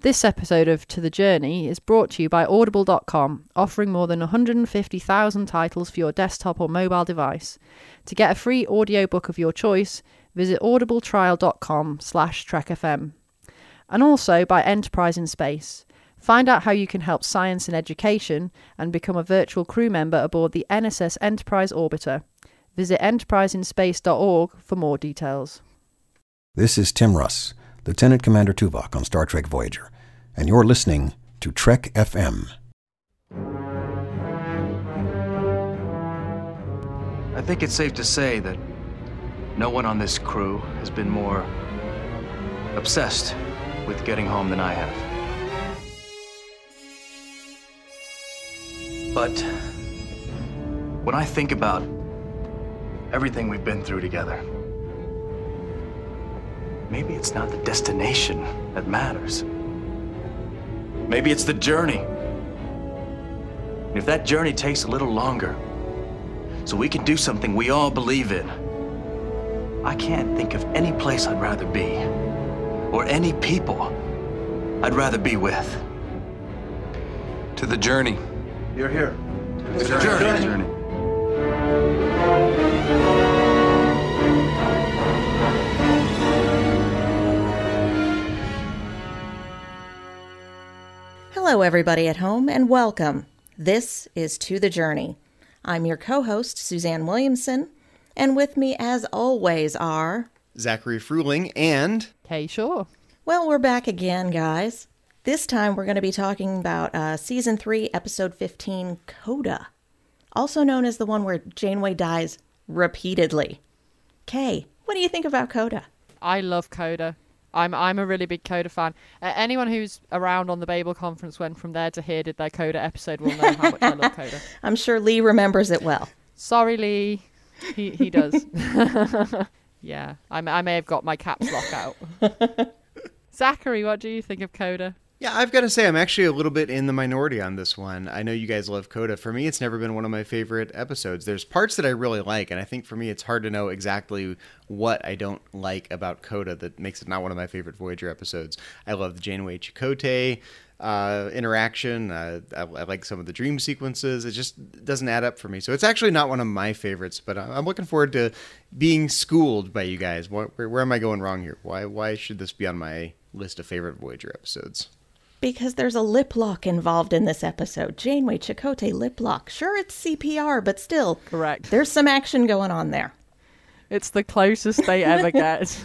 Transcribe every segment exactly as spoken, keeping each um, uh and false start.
This episode of To The Journey is brought to you by Audible dot com, offering more than one hundred fifty thousand titles for your desktop or mobile device. To get a free audiobook of your choice, visit audibletrial.com slash trekfm. And also by Enterprise in Space. Find out how you can help science and education and become a virtual crew member aboard the N S S Enterprise Orbiter. Visit enterprise in space dot org for more details. This is Tim Russ, Lieutenant Commander Tuvok on Star Trek Voyager, and you're listening to Trek F M. I think it's safe to say that no one on this crew has been more obsessed with getting home than I have. But when I think about everything we've been through together, maybe it's not the destination that matters. Maybe it's the journey. And if that journey takes a little longer, so we can do something we all believe in, I can't think of any place I'd rather be, or any people I'd rather be with. To the journey. You're here. To the journey. journey. Hello, everybody at home, and welcome. This is To The Journey. I'm your co-host, Suzanne Williamson, and with me, as always, are... Zachary Fruling and... Kay Shaw. Well, we're back again, guys. This time, we're going to be talking about uh, Season three, Episode fifteen, Coda. Also known as the one where Janeway dies repeatedly. Kay, what do you think about Coda? I love Coda. I'm I'm a really big Coda fan. Uh, anyone who's around on the Babel conference when From There to Here did their Coda episode will know how much I love Coda. I'm sure Lee remembers it well. Sorry, Lee. He he does. Yeah, I, I may have got my caps lock out. Zachary, what do you think of Coda? Yeah, I've got to say, I'm actually a little bit in the minority on this one. I know you guys love Coda. For me, it's never been one of my favorite episodes. There's parts that I really like, and I think for me, it's hard to know exactly what I don't like about Coda that makes it not one of my favorite Voyager episodes. I love the Janeway Chakotay uh, interaction. Uh, I, I like some of the dream sequences. It just doesn't add up for me. So it's actually not one of my favorites, but I'm looking forward to being schooled by you guys. Where, where am I going wrong here? Why, why should this be on my list of favorite Voyager episodes? Because there's a lip lock involved in this episode. Janeway Chakotay lip lock. Sure, it's C P R, but still. Correct. There's some action going on there. It's the closest they ever get.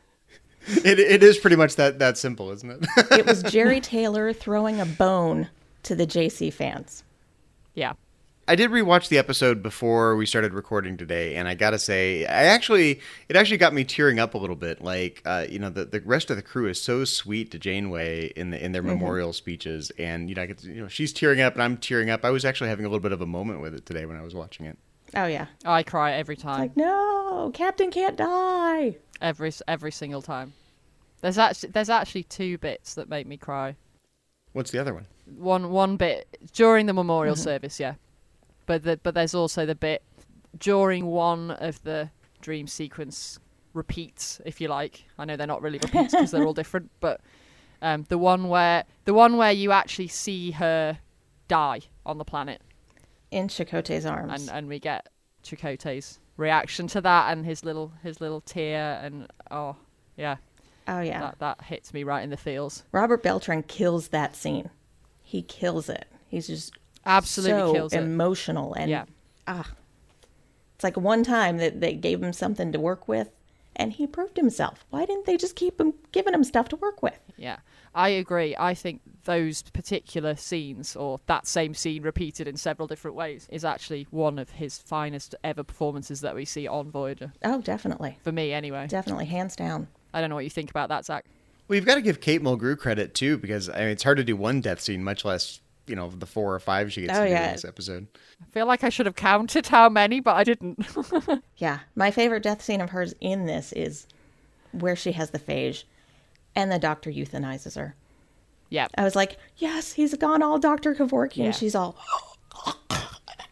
It It is pretty much that, that simple, isn't it? It was Jerry Taylor throwing a bone to the J C fans. Yeah. I did rewatch the episode before we started recording today, and I gotta say, I actually, it actually got me tearing up a little bit. Like, uh, you know, the, the rest of the crew is so sweet to Janeway in the in their mm-hmm. memorial speeches, and you know, I get to, you know, she's tearing up and I'm tearing up. I was actually having a little bit of a moment with it today when I was watching it. Oh yeah, I cry every time. It's like, no, Captain can't die. Every every single time. There's actually there's actually two bits that make me cry. What's the other one? One one bit during the memorial mm-hmm. service, yeah. But the, but there's also the bit during one of the dream sequence repeats, if you like. I know they're not really repeats because they're all different, but um, the one where the one where you actually see her die on the planet in Chakotay's arms, and and we get Chakotay's reaction to that and his little his little tear, and oh yeah, oh yeah, that that hits me right in the feels. Robert Beltran kills that scene. He kills it. He's just. Absolutely so kills it. Emotional and yeah. ah, it's like one time that they gave him something to work with, and he proved himself. Why didn't they just keep him giving him stuff to work with? Yeah, I agree. I think those particular scenes, or that same scene repeated in several different ways, is actually one of his finest ever performances that we see on Voyager. Oh, definitely. For me, anyway. Definitely, hands down. I don't know what you think about that, Zach. Well, you've got to give Kate Mulgrew credit too, because I mean, it's hard to do one death scene, much less. You know, the four or five she gets oh, to do yeah. in this episode. I feel like I should have counted how many, but I didn't. Yeah, my favorite death scene of hers in this is where she has the phage and the doctor euthanizes her. Yeah. I was like, yes, he's gone all Doctor Kevorkian. Yeah. She's all...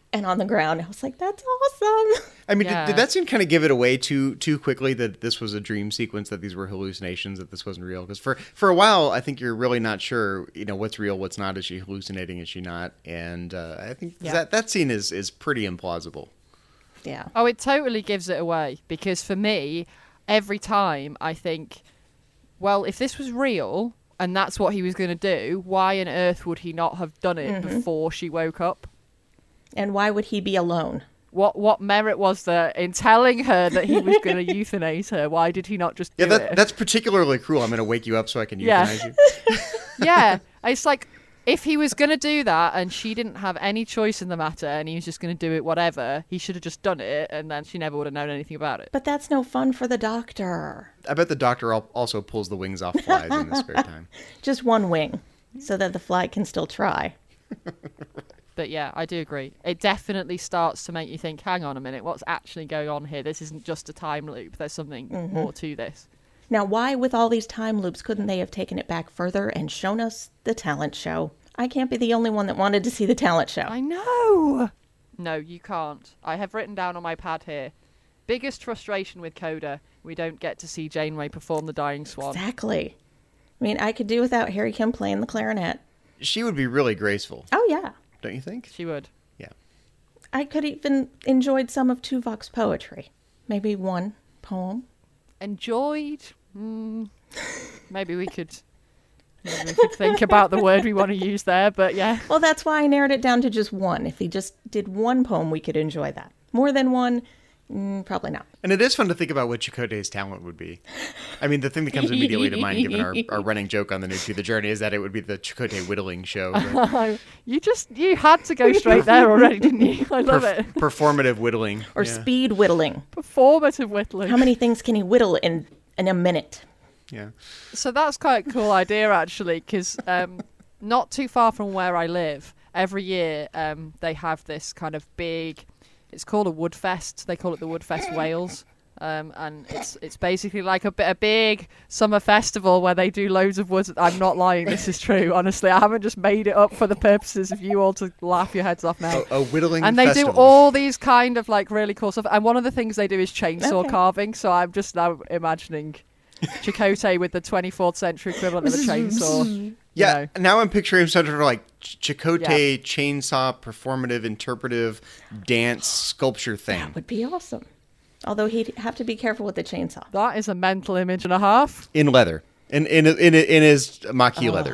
and on the ground. I was like, that's awesome. I mean, Yeah. did, did that scene kind of give it away too too quickly that this was a dream sequence, that these were hallucinations, that this wasn't real? Because for, for a while, I think you're really not sure, you know, what's real, what's not. Is she hallucinating? Is she not? And uh, I think Yeah. that that scene is is pretty implausible. Yeah. Oh, it totally gives it away, because for me, every time I think, well, if this was real and that's what he was going to do, why on earth would he not have done it before she woke up? And why would he be alone? What what merit was there in telling her that he was going to euthanize her? Why did he not just do Yeah, that, it? that's particularly cruel. I'm going to wake you up so I can Yeah. euthanize you. Yeah, it's like, if he was going to do that and she didn't have any choice in the matter and he was just going to do it whatever, he should have just done it, and then she never would have known anything about it. But that's no fun for the doctor. I bet the doctor al- also pulls the wings off flies in his spare time. Just one wing, so that the fly can still try. But yeah, I do agree. It definitely starts to make you think, hang on a minute, what's actually going on here? This isn't just a time loop. There's something more to this. Now, why, with all these time loops, couldn't they have taken it back further and shown us the talent show? I can't be the only one that wanted to see the talent show. I know! No, you can't. I have written down on my pad here, biggest frustration with Coda, we don't get to see Janeway perform the Dying Swan. Exactly. I mean, I could do without Harry Kim playing the clarinet. She would be really graceful, Oh, yeah. don't you think? She would. Yeah. I could even enjoyed some of Tuvok's poetry. Maybe one poem. Enjoyed? Mm, maybe we could... Maybe we could think about the word we want to use there, but yeah. Well, that's why I narrowed it down to just one. If he just did one poem, we could enjoy that. More than one, mm, probably not. And it is fun to think about what Chakotay's talent would be. I mean, the thing that comes immediately to mind, given our, our running joke on the new To the Journey, is that it would be the Chakotay whittling show. But You just, you had to go straight there already, didn't you? I love perf- it. performative whittling. Or yeah. speed whittling. Performative whittling. How many things can he whittle in, in a minute? Yeah. So that's quite a cool idea, actually, because um, not too far from where I live, every year um, they have this kind of big, it's called a Woodfest. They call it the Woodfest Wales. Um, and it's it's basically like a, a big summer festival where they do loads of woods. I'm not lying, this is true, honestly. I haven't just made it up for the purposes of you all to laugh your heads off now. A, a whittling And they festival. do all these kind of like really cool stuff. And one of the things they do is chainsaw Okay. carving. So I'm just now imagining Chakotay with the twenty-fourth century equivalent of a chainsaw. you Yeah, know. now I'm picturing sort of like Ch- Chakotay chainsaw performative interpretive dance sculpture thing. That would be awesome. Although he'd have to be careful with the chainsaw. That is a mental image and a half. In leather. In in in, in his Maquis leather.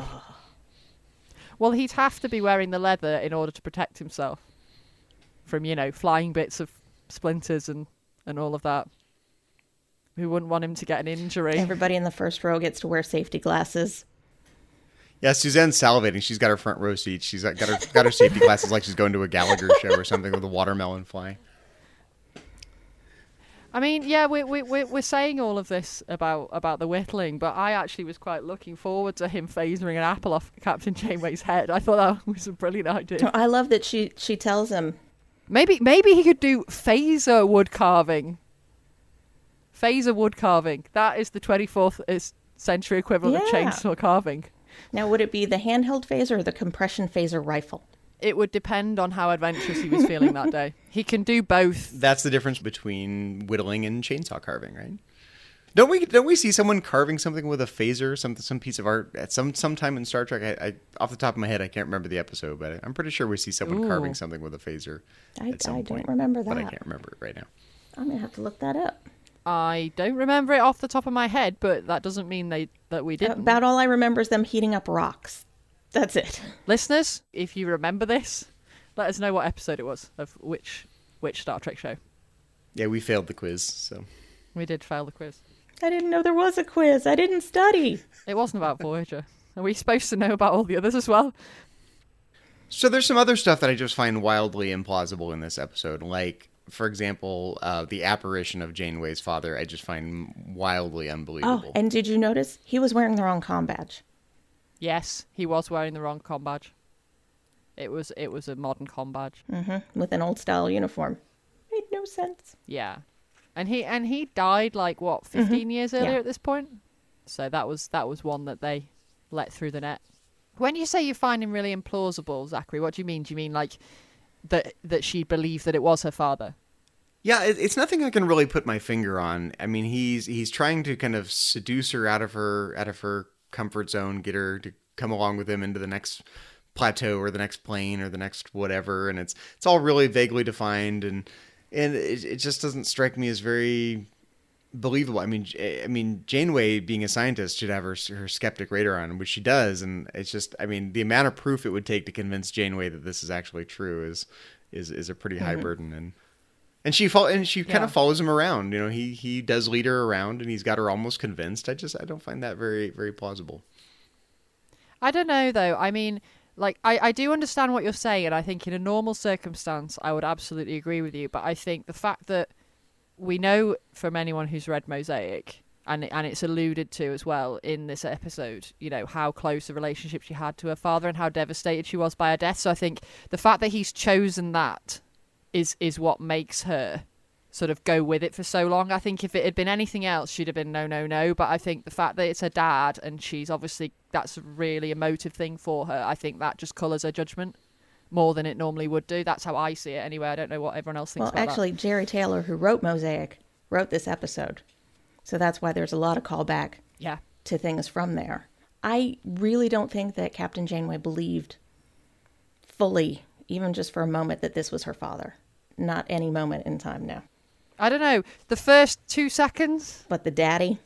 Well, he'd have to be wearing the leather in order to protect himself from, you know, flying bits of splinters and, and all of that. We wouldn't want him to get an injury. Everybody in the first row gets to wear safety glasses. Yeah, Suzanne's salivating. She's got her front row seat. She's got, got her got her safety glasses like she's going to a Gallagher show or something with a watermelon fly. I mean, yeah, we we we we're saying all of this about about the whittling, but I actually was quite looking forward to him phasering an apple off Captain Janeway's head. I thought that was a brilliant idea. I love that she she tells him, Maybe maybe he could do phaser wood carving. Phaser wood carving. That is the twenty-fourth century equivalent of Yeah. chainsaw carving. now would it be the handheld phaser or the compression phaser rifle? It would depend on how adventurous he was feeling that day. He can do both. That's the difference between whittling and chainsaw carving, right? Don't we don't we see someone carving something with a phaser, some some piece of art at some sometime in Star Trek? I, I off the top of my head, I can't remember the episode, but I'm pretty sure we see someone Ooh. carving something with a phaser. I, at some I don't point, remember but I that. can't remember it right now. I'm going to have to look that up. I don't remember it off the top of my head, but that doesn't mean they that we didn't. About all I remember is them heating up rocks. That's it. Listeners, if you remember this, let us know what episode it was of which which Star Trek show. Yeah, we failed the quiz, so We did fail the quiz. I didn't know there was a quiz. I didn't study. It wasn't about Voyager. Are we supposed to know about all the others as well? So there's some other stuff that I just find wildly implausible in this episode, like, for example, uh, the apparition of Janeway's father. I just find wildly Oh, unbelievable. and did you notice he was wearing the wrong comm badge? Yes, he was wearing the wrong comm badge. It was it was a modern comm badge. Mm-hmm. With an old style uniform. Made no sense. Yeah, and he and he died like what fifteen years earlier Yeah. at this point. So that was that was one that they let through the net. When you say you find him really implausible, Zachary, what do you mean? Do you mean like that that she believed that it was her father. Yeah, it, it's nothing I can really put my finger on. I mean, he's he's trying to kind of seduce her out of her out of her comfort zone, get her to come along with him into the next plateau or the next plane or the next whatever, and it's it's all really vaguely defined, and and it, it just doesn't strike me as very believable. I mean, I mean, Janeway being a scientist should have her her skeptic radar on, which she does, and it's just, I mean, the amount of proof it would take to convince Janeway that this is actually true is is is a pretty high mm-hmm. burden, and and she fo- and she kind yeah. of follows him around. You know, he he does lead her around, and he's got her almost convinced. I just I don't find that very very plausible. I don't know though. I mean, like I I do understand what you're saying, and I think in a normal circumstance I would absolutely agree with you. But I think the fact that we know from anyone who's read Mosaic, and and it's alluded to as well in this episode, you know, how close a relationship she had to her father and how devastated she was by her death. So I think the fact that he's chosen that is is what makes her sort of go with it for so long. I think if it had been anything else, she'd have been no, no, no. But I think the fact that it's her dad and she's obviously, that's a really emotive thing for her, I think that just colours her judgment more than it normally would do. That's how I see it anyway. I don't know what everyone else thinks well, about actually, that. Jerry Taylor, who wrote Mosaic, wrote this episode. So that's why there's a lot of callback yeah. to things from there. I really don't think that Captain Janeway believed fully, even just for a moment, that this was her father. Not any moment in time now. I don't know. The first two seconds. But the daddy.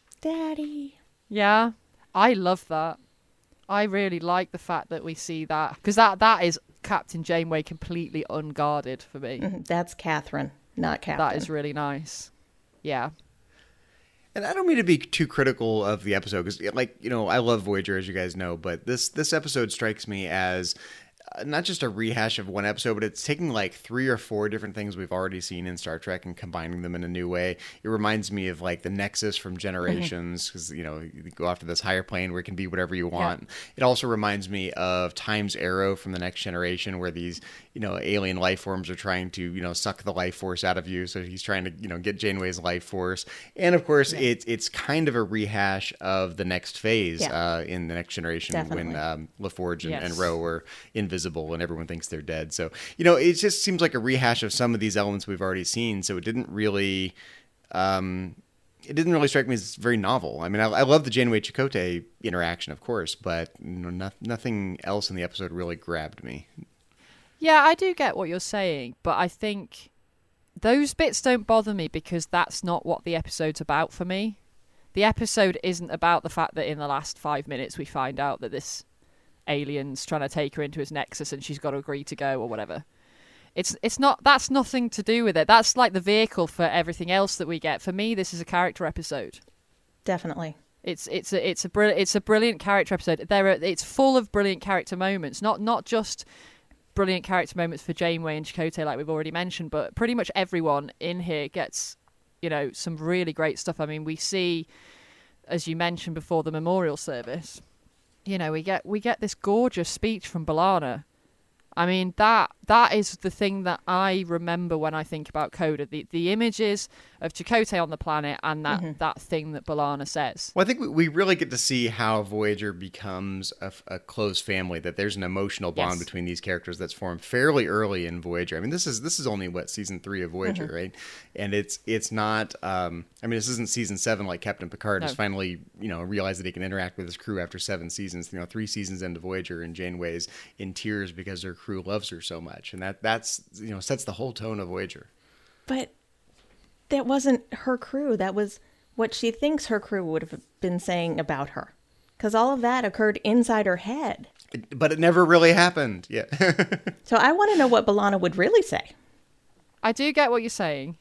Daddy. Yeah. I love that. I really like the fact that we see that. Because that, that is Captain Janeway completely unguarded for me. Mm-hmm. That's Catherine, not Captain. That is really nice. Yeah. And I don't mean to be too critical of the episode. Because, like, you know, I love Voyager, as you guys know. But this, this episode strikes me as not just a rehash of one episode, but it's taking like three or four different things we've already seen in Star Trek and combining them in a new way. It reminds me of like the Nexus from Generations, because, mm-hmm. you know, you go off to this higher plane where it can be whatever you want. Yeah. It also reminds me of Time's Arrow from the Next Generation, where these, you know, alien life forms are trying to, you know, suck the life force out of you. So he's trying to, you know, get Janeway's life force. And of course, yeah. it's it's kind of a rehash of the next phase yeah. uh, in the Next Generation. Definitely. When um, LaForge and, yes. and Ro were invisible and everyone thinks they're dead. So, you know, it just seems like a rehash of some of these elements we've already seen. So it didn't really, um, it didn't really strike me as very novel. I mean, I, I love the Janeway Chakotay interaction, of course, but you know, no, nothing else in the episode really grabbed me. Yeah, I do get what you're saying, but I think those bits don't bother me because that's not what the episode's about for me. The episode isn't about the fact that in the last five minutes we find out that this alien's trying to take her into his nexus and she's got to agree to go or whatever. It's it's not, that's nothing to do with it. That's like the vehicle for everything else that we get. For me, this is a character episode. Definitely. It's it's a it's a brilliant it's a brilliant character episode. There are it's full of brilliant character moments. Not not just brilliant character moments for Janeway and Chakotay like we've already mentioned, but pretty much everyone in here gets, you know, some really great stuff. I mean, we see, as you mentioned before, the memorial service. You know, we get we get this gorgeous speech from B'Elanna. I mean, that that is the thing that I remember when I think about Coda. The the images of Chakotay on the planet and that, mm-hmm. that thing that B'Elanna says. Well, I think we really get to see how Voyager becomes a, a close family, that there's an emotional bond yes. between these characters that's formed fairly early in Voyager. I mean, this is this is only, what, season three of Voyager, mm-hmm. right? And it's it's not, um, I mean, this isn't season seven like Captain Picard no. has finally, you know, realized that he can interact with his crew after seven seasons. You know, three seasons into Voyager, and Janeway's in tears because her crew loves her so much. And that that's, you know, sets the whole tone of Voyager. But that wasn't her crew. That was what she thinks her crew would have been saying about her. Because all of that occurred inside her head. It, but it never really happened. Yeah. So I want to know what B'Elanna would really say. I do get what you're saying.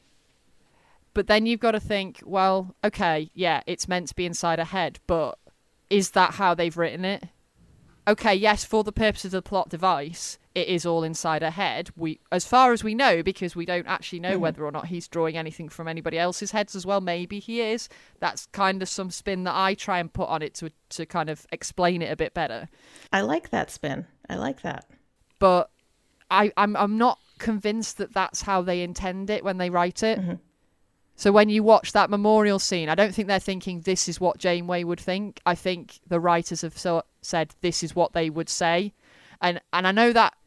But then you've got to think, well, okay, yeah, it's meant to be inside her head. But is that how they've written it? Okay, yes, for the purposes of the plot device, it is all inside her head. We, as far as we know, because we don't actually know mm-hmm. whether or not he's drawing anything from anybody else's heads as well. Maybe he is. That's kind of some spin that I try and put on it to to kind of explain it a bit better. I like that spin. I like that. But I, I'm I'm not convinced that that's how they intend it when they write it. Mm-hmm. So when you watch that memorial scene, I don't think they're thinking this is what Janeway would think. I think the writers have so, said this is what they would say. And and I know that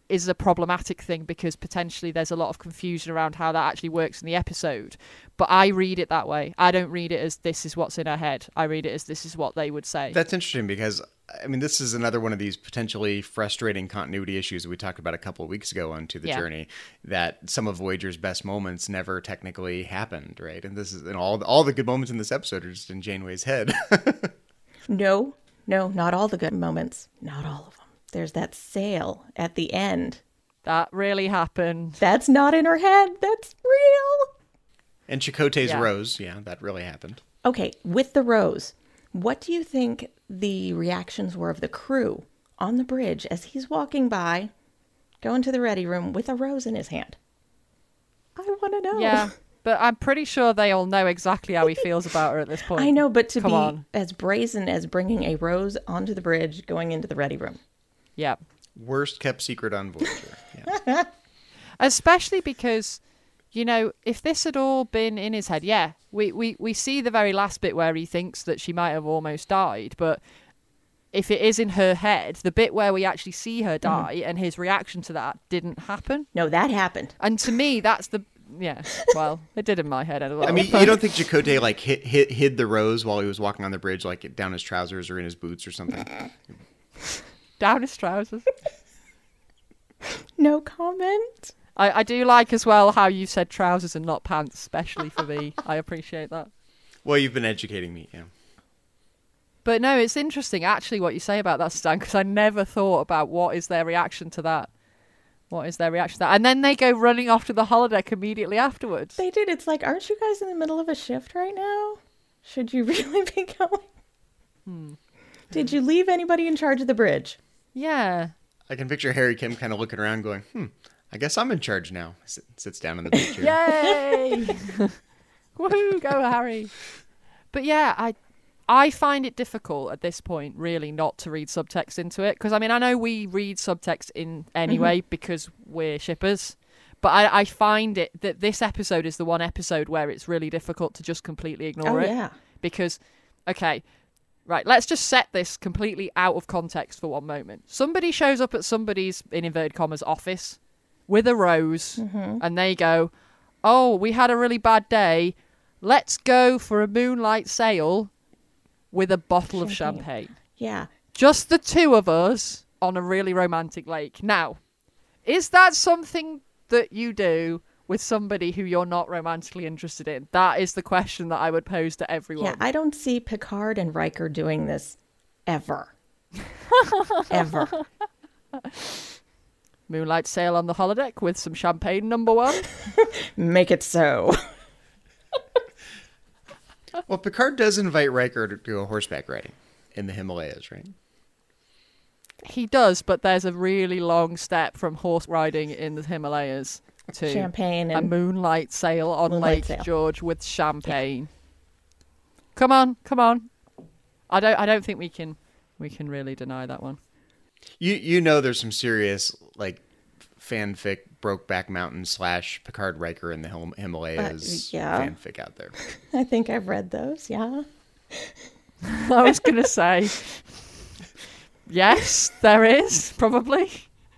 is a problematic thing because potentially there's a lot of confusion around how that actually works in the episode. But I read it that way. I don't read it as this is what's in her head. I read it as this is what they would say. That's interesting because, I mean, this is another one of these potentially frustrating continuity issues that we talked about a couple of weeks ago on To the Yeah. Journey, that some of Voyager's best moments never technically happened, right? And this is, and all, all the good moments in this episode are just in Janeway's head. No, no, not all the good moments. Not all of them. There's that sail at the end. That really happened. That's not in her head. That's real. And Chakotay's Yeah. rose, yeah, that really happened. Okay, with the rose, what do you think the reactions were of the crew on the bridge as he's walking by, going to the ready room with a rose in his hand? I want to know. Yeah, but I'm pretty sure they all know exactly how he feels about her at this point. I know, but to Come be on. as brazen as bringing a rose onto the bridge going into the ready room. Yeah. Worst kept secret on Voyager. Yeah. Especially because, you know, if this had all been in his head, yeah, we, we, we see the very last bit where he thinks that she might have almost died, but if it is in her head, the bit where we actually see her die Mm-hmm. and his reaction to that didn't happen. No, that happened. And to me, that's the, yeah, well, it did in my head as well. I mean, you don't think Chakotay like hit, hit, hid the rose while he was walking on the bridge, like down his trousers or in his boots or something? Down his trousers. No comment. I, I do like as well how you said trousers and not pants, especially for me. I appreciate that. Well, you've been educating me, yeah. But no, it's interesting actually what you say about that, Stan, because I never thought about what is their reaction to that. What is their reaction to that? And then they go running off to the holodeck immediately afterwards. They did. It's like, aren't you guys in the middle of a shift right now? Should you really be going? Hmm. Did you leave anybody in charge of the bridge? Yeah. I can picture Harry Kim kind of looking around going, hmm, I guess I'm in charge now. Sit, sits down in the big chair. Yay! Woohoo, go Harry. But yeah, I I find it difficult at this point, really, not to read subtext into it. Because, I mean, I know we read subtext in anyway Mm-hmm. because we're shippers. But I, I find it that this episode is the one episode where it's really difficult to just completely ignore Oh, it. yeah. Because, okay, right, let's just set this completely out of context for one moment. Somebody shows up at somebody's, in inverted commas, office with a rose, Mm-hmm. and they go, oh, we had a really bad day. Let's go for a moonlight sail with a bottle of Champagne. champagne. Yeah. Just the two of us on a really romantic lake. Now, is that something that you do with somebody who you're not romantically interested in? That is the question that I would pose to everyone. Yeah, I don't see Picard and Riker doing this ever. Ever. Moonlight sail on the holodeck with some champagne, number one. Make it so. Well, Picard does invite Riker to go horseback riding in the Himalayas, right? He does, but there's a really long step from horse riding in the Himalayas to Champagne a and moonlight sail on Moonlight Lake sail. George with champagne. Come on, come on. I don't I don't think we can we can really deny that one. You you know there's some serious like fanfic Brokeback Mountain slash Picard Riker in the Him- Himalayas Uh, yeah. fanfic out there. I think I've read those, yeah. I was going to say yes, there is, probably.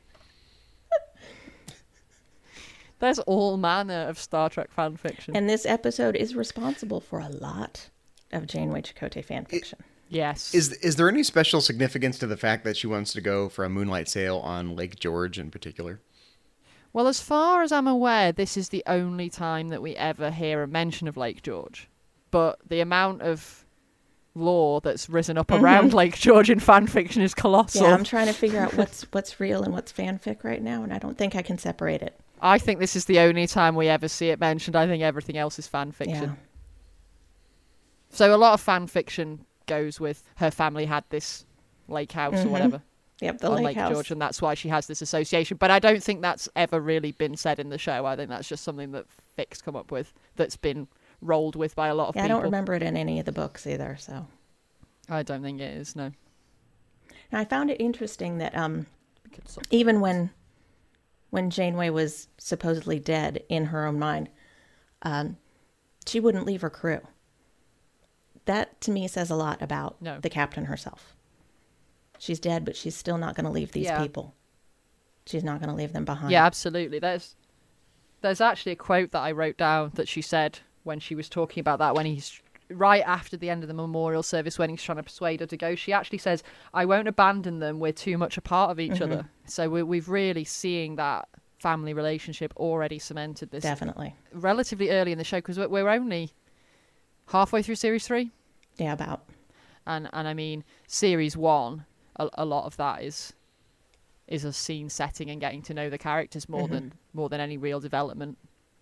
There's all manner of Star Trek fan fiction. And this episode is responsible for a lot of Janeway Chakotay fan fiction. yes. Is is there any special significance to the fact that she wants to go for a moonlight sail on Lake George in particular? Well, as far as I'm aware, this is the only time that we ever hear a mention of Lake George. But the amount of lore that's risen up around Lake George in fan fiction is colossal. Yeah, I'm trying to figure out what's what's real and what's fanfic right now, and I don't think I can separate it. I think this is the only time we ever see it mentioned. I think everything else is fan fiction. Yeah. So a lot of fan fiction goes with her family had this lake house or whatever Yep, the on lake, Lake house. George, and that's why she has this association. But I don't think that's ever really been said in the show. I think that's just something that Fick's come up with that's been rolled with by a lot of Yeah, I people. don't remember it in any of the books either, so. I don't think it is, no. And I found it interesting that um, Because some- even when when Janeway was supposedly dead in her own mind, um, she wouldn't leave her crew. That, to me, says a lot about No. the captain herself. She's dead, but she's still not going to leave these Yeah. people. She's not going to leave them behind. Yeah, absolutely. There's there's actually a quote that I wrote down that she said when she was talking about that, when he's right after the end of the memorial service, when he's trying to persuade her to go. She actually says, I won't abandon them. We're too much a part of each mm-hmm. other. So we're, we've really seeing that family relationship already cemented this. Definitely. Relatively early in the show, because we're, we're only halfway through series three. Yeah, about. And, and I mean, series one, a, a lot of that is... is a scene setting and getting to know the characters more mm-hmm. than more than any real development.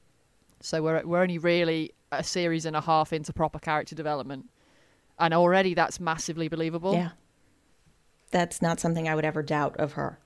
So we're we're only really a series and a half into proper character development, and already that's massively believable. Yeah, that's not something I would ever doubt of her,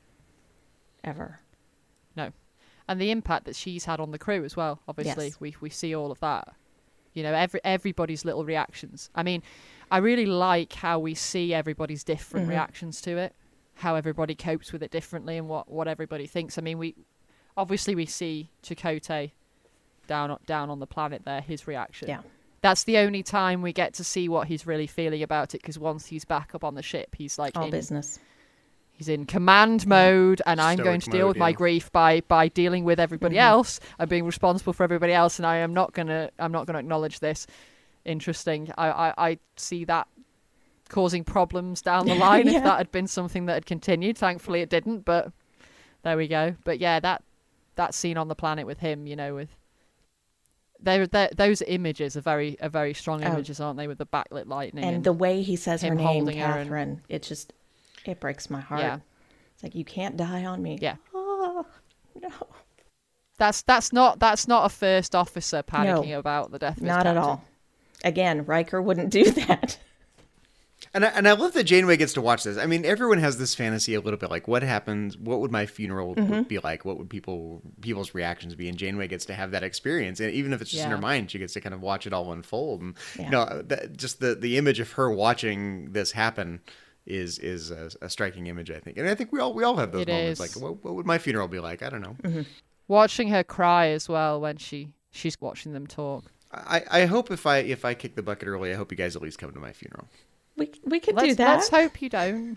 ever. No, and the impact that she's had on the crew as well. Obviously, yes. we we see all of that. You know, every everybody's little reactions. I mean, I really like how we see everybody's different mm-hmm. reactions to it. How everybody copes with it differently and what, what everybody thinks. I mean, we obviously we see Chakotay down down on the planet there, his reaction. Yeah. That's the only time we get to see what he's really feeling about it, because once he's back up on the ship, he's like all in, business. He's in command mode, and I'm Stoic going to deal mode, with yeah. my grief by by dealing with everybody mm-hmm. else and being responsible for everybody else, and I am not gonna I'm not gonna acknowledge this. Interesting. I, I, I see that causing problems down the line yeah. if that had been something that had continued. Thankfully it didn't, but there we go. But yeah, that that scene on the planet with him, you know, with they're, they're, those images are very are very strong images, oh. aren't they, with the backlit lightning and, and the way he says her name, Catherine, and... it just it breaks my heart. Yeah. It's like, you can't die on me. Yeah. Oh no. That's that's not that's not a first officer panicking no, about the death of his not captain. at all. Again, Riker wouldn't do that. And I, and I love that Janeway gets to watch this. I mean, everyone has this fantasy a little bit, like, what happens? What would my funeral mm-hmm. be like? What would people people's reactions be? And Janeway gets to have that experience, and even if it's just yeah. in her mind, she gets to kind of watch it all unfold. And yeah. you know, that, just the the image of her watching this happen is is a, a striking image, I think. And I think we all we all have those it moments, is. like, what, what would my funeral be like? I don't know. Mm-hmm. Watching her cry as well when she she's watching them talk. I, I hope if I if I kick the bucket early, I hope you guys at least come to my funeral. We we could let's, do that. Let's hope you don't.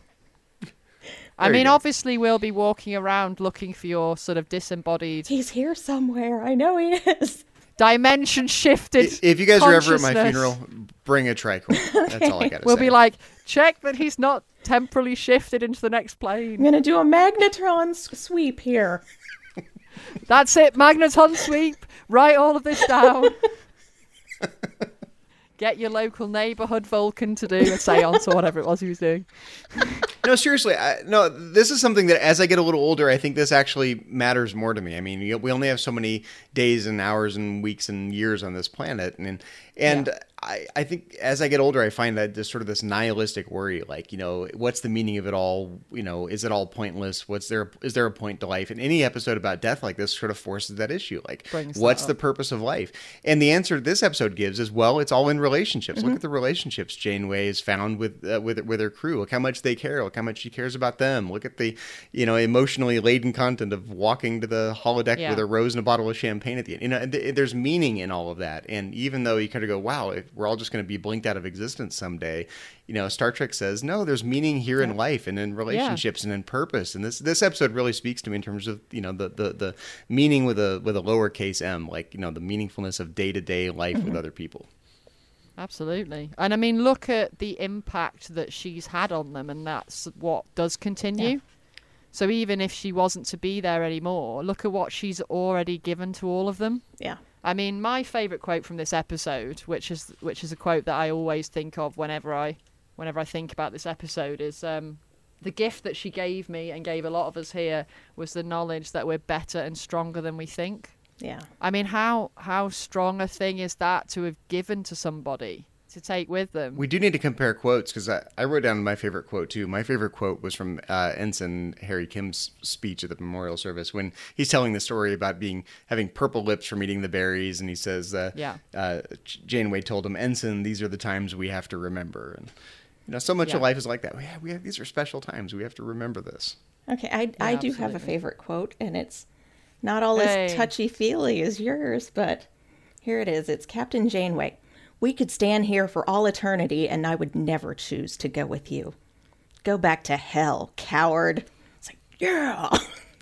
I mean, obviously, we'll be walking around looking for your sort of disembodied. He's here somewhere. I know he is. Dimension shifted. If you guys are ever at my funeral, bring a tricorder. Okay. That's all I got to we'll say. We'll be like, check that he's not temporally shifted into the next plane. I'm going to do a magnetron s- sweep here. That's it. Magneton sweep. Write all of this down. Get your local neighborhood Vulcan to do a seance or whatever it was he was doing. No, seriously. I, no, this is something that as I get a little older, I think this actually matters more to me. I mean, we only have so many days and hours and weeks and years on this planet. And, and yeah. I, I think as I get older, I find that there's sort of this nihilistic worry, like, you know, what's the meaning of it all? You know, is it all pointless? What's there? Is there a point to life? And any episode about death like this sort of forces that issue. Like, Brings what's the purpose of life? And the answer this episode gives is, well, it's all in relationships. Mm-hmm. Look at the relationships Janeway has found with, uh, with, with her crew. Look how much they care. Look how much she cares about them. Look at the, you know, emotionally laden content of walking to the holodeck yeah. with a rose and a bottle of champagne at the end. You know, th- there's meaning in all of that. And even though you kind of go, wow, if we're all just going to be blinked out of existence someday, you know, Star Trek says, no, there's meaning here yeah. in life and in relationships yeah. and in purpose. And this this episode really speaks to me in terms of, you know, the the, the meaning with a with a lowercase m, like, you know, the meaningfulness of day-to-day life mm-hmm. with other people. Absolutely. And I mean, look at the impact that she's had on them, and that's what does continue. Yeah. So even if she wasn't to be there anymore, look at what she's already given to all of them. Yeah. I mean, my favourite quote from this episode, which is which is a quote that I always think of whenever I whenever I think about this episode, is um, the gift that she gave me and gave a lot of us here was the knowledge that we're better and stronger than we think. Yeah. I mean, how how strong a thing is that to have given to somebody to take with them? We do need to compare quotes, because I, I wrote down my favorite quote too. My favorite quote was from uh, Ensign Harry Kim's speech at the memorial service when he's telling the story about being having purple lips from eating the berries, and he says, uh, "Yeah, uh, Janeway told him, Ensign, these are the times we have to remember." And you know, so much yeah. of life is like that. We have, we have these are special times. We have to remember this. Okay, I yeah, I do absolutely. have a favorite quote, and it's not all hey. as touchy-feely as yours, but here it is. It's Captain Janeway. We could stand here for all eternity, and I would never choose to go with you. Go back to hell, coward. It's like, yeah.